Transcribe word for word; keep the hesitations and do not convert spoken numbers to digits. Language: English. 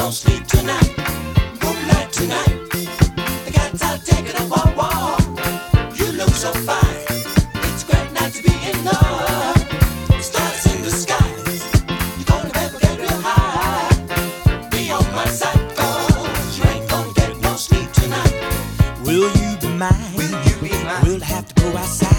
no sleep tonight. Moonlight tonight. The cats are taking a walk, walk. You look so fine. It's a great night to be in love. Stars in the skies. You're gonna never get real high. Be on my side, 'cause you ain't gonna get no sleep tonight. Will you be mine? Will you be mine? We'll have to go outside.